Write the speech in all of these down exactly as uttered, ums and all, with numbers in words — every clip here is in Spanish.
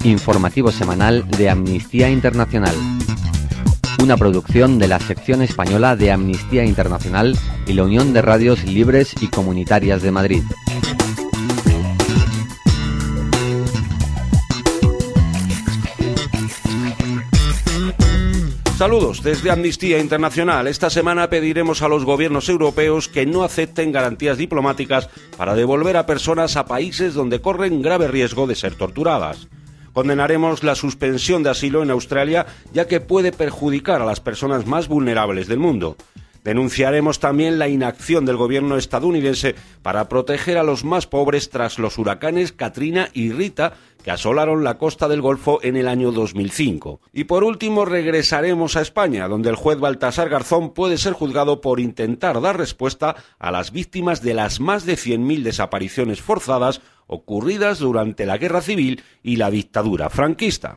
Informativo semanal de Amnistía Internacional. Una producción de la sección española de Amnistía Internacional y la Unión de Radios Libres y Comunitarias de Madrid. Saludos desde Amnistía Internacional. Esta semana pediremos a los gobiernos europeos que no acepten garantías diplomáticas para devolver a personas a países donde corren grave riesgo de ser torturadas. Condenaremos la suspensión de asilo en Australia, ya que puede perjudicar a las personas más vulnerables del mundo. Denunciaremos también la inacción del gobierno estadounidense para proteger a los más pobres tras los huracanes Katrina y Rita, que asolaron la costa del Golfo en el año dos mil cinco. Y por último regresaremos a España, donde el juez Baltasar Garzón puede ser juzgado por intentar dar respuesta a las víctimas de las más de cien mil desapariciones forzadas ocurridas durante la Guerra Civil y la dictadura franquista.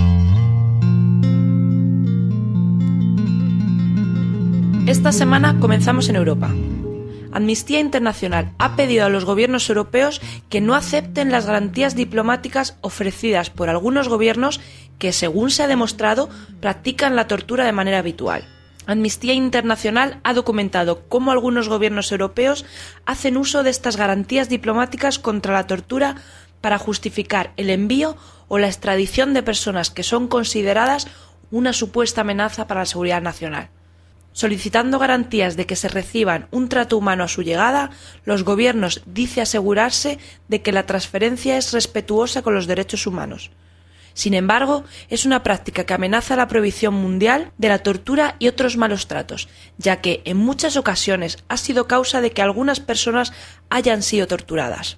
Esta semana comenzamos en Europa. Amnistía Internacional ha pedido a los gobiernos europeos que no acepten las garantías diplomáticas ofrecidas por algunos gobiernos que, según se ha demostrado, practican la tortura de manera habitual. Amnistía Internacional ha documentado cómo algunos gobiernos europeos hacen uso de estas garantías diplomáticas contra la tortura para justificar el envío o la extradición de personas que son consideradas una supuesta amenaza para la seguridad nacional. Solicitando garantías de que se reciban un trato humano a su llegada, los gobiernos dicen asegurarse de que la transferencia es respetuosa con los derechos humanos. Sin embargo, es una práctica que amenaza la prohibición mundial de la tortura y otros malos tratos, ya que en muchas ocasiones ha sido causa de que algunas personas hayan sido torturadas.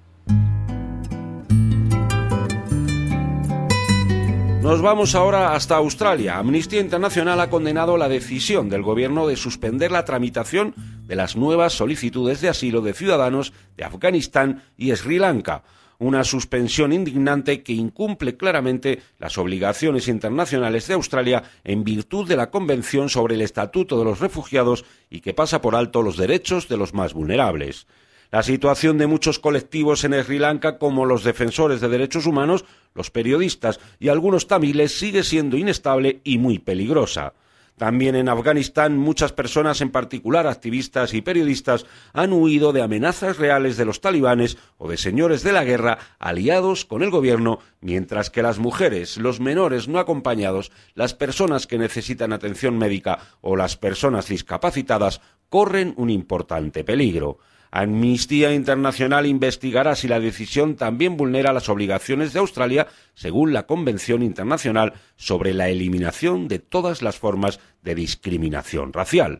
Nos vamos ahora hasta Australia. Amnistía Internacional ha condenado la decisión del gobierno de suspender la tramitación de las nuevas solicitudes de asilo de ciudadanos de Afganistán y Sri Lanka, una suspensión indignante que incumple claramente las obligaciones internacionales de Australia en virtud de la Convención sobre el Estatuto de los Refugiados y que pasa por alto los derechos de los más vulnerables. La situación de muchos colectivos en Sri Lanka, como los defensores de derechos humanos, los periodistas y algunos tamiles, sigue siendo inestable y muy peligrosa. También en Afganistán, muchas personas, en particular activistas y periodistas, han huido de amenazas reales de los talibanes o de señores de la guerra aliados con el gobierno, mientras que las mujeres, los menores no acompañados, las personas que necesitan atención médica o las personas discapacitadas corren un importante peligro. Amnistía Internacional investigará si la decisión también vulnera las obligaciones de Australia según la Convención Internacional sobre la eliminación de todas las formas de discriminación racial.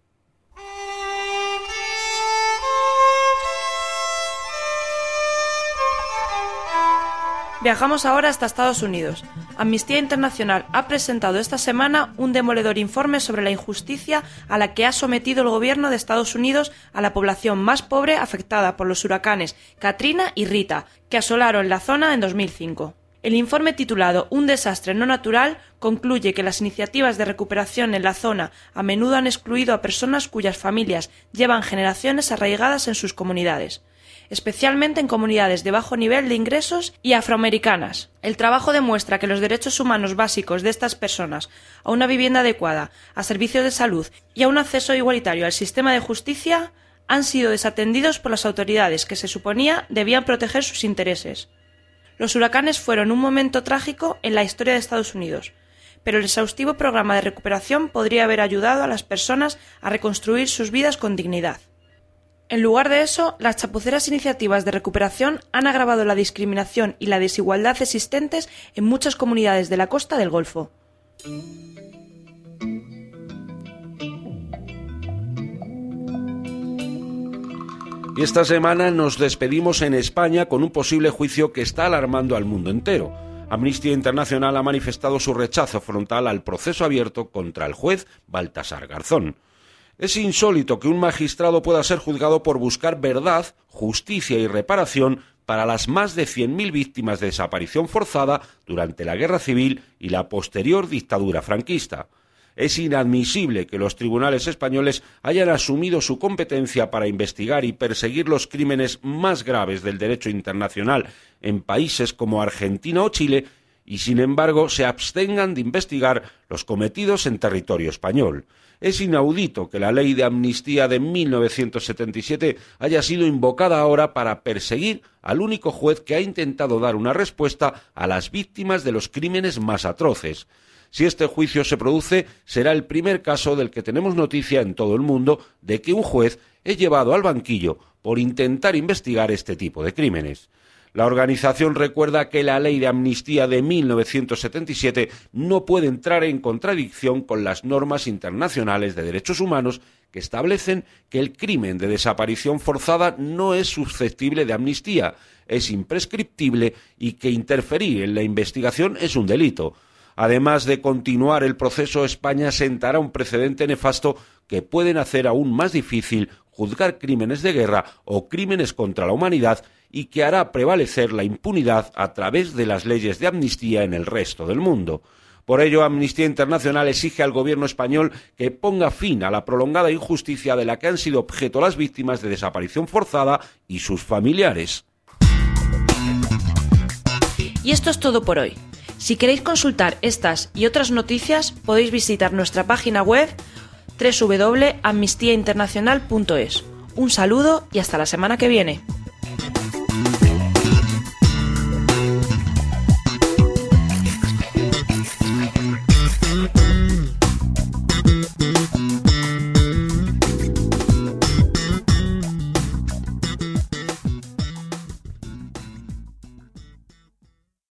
Viajamos ahora hasta Estados Unidos. Amnistía Internacional ha presentado esta semana un demoledor informe sobre la injusticia a la que ha sometido el gobierno de Estados Unidos a la población más pobre afectada por los huracanes Katrina y Rita, que asolaron la zona en dos mil cinco. El informe, titulado Un desastre no natural, concluye que las iniciativas de recuperación en la zona a menudo han excluido a personas cuyas familias llevan generaciones arraigadas en sus comunidades, especialmente en comunidades de bajo nivel de ingresos y afroamericanas. El trabajo demuestra que los derechos humanos básicos de estas personas a una vivienda adecuada, a servicios de salud y a un acceso igualitario al sistema de justicia han sido desatendidos por las autoridades que se suponía debían proteger sus intereses. Los huracanes fueron un momento trágico en la historia de Estados Unidos, pero el exhaustivo programa de recuperación podría haber ayudado a las personas a reconstruir sus vidas con dignidad. En lugar de eso, las chapuceras iniciativas de recuperación han agravado la discriminación y la desigualdad existentes en muchas comunidades de la costa del Golfo. Y esta semana nos despedimos en España con un posible juicio que está alarmando al mundo entero. Amnistía Internacional ha manifestado su rechazo frontal al proceso abierto contra el juez Baltasar Garzón. Es insólito que un magistrado pueda ser juzgado por buscar verdad, justicia y reparación para las más de cien mil víctimas de desaparición forzada durante la Guerra Civil y la posterior dictadura franquista. Es inadmisible que los tribunales españoles hayan asumido su competencia para investigar y perseguir los crímenes más graves del derecho internacional en países como Argentina o Chile y, sin embargo, se abstengan de investigar los cometidos en territorio español. Es inaudito que la ley de amnistía de mil novecientos setenta y siete haya sido invocada ahora para perseguir al único juez que ha intentado dar una respuesta a las víctimas de los crímenes más atroces. Si este juicio se produce, será el primer caso del que tenemos noticia en todo el mundo de que un juez es llevado al banquillo por intentar investigar este tipo de crímenes. La organización recuerda que la ley de amnistía de mil novecientos setenta y siete no puede entrar en contradicción con las normas internacionales de derechos humanos que establecen que el crimen de desaparición forzada no es susceptible de amnistía, es imprescriptible y que interferir en la investigación es un delito. Además de continuar el proceso, España sentará un precedente nefasto que pueden hacer aún más difícil juzgar crímenes de guerra o crímenes contra la humanidad y que hará prevalecer la impunidad a través de las leyes de amnistía en el resto del mundo. Por ello, Amnistía Internacional exige al gobierno español que ponga fin a la prolongada injusticia de la que han sido objeto las víctimas de desaparición forzada y sus familiares. Y esto es todo por hoy. Si queréis consultar estas y otras noticias, podéis visitar nuestra página web doble u doble u doble u punto amnistía internacional punto es. Un saludo y hasta la semana que viene.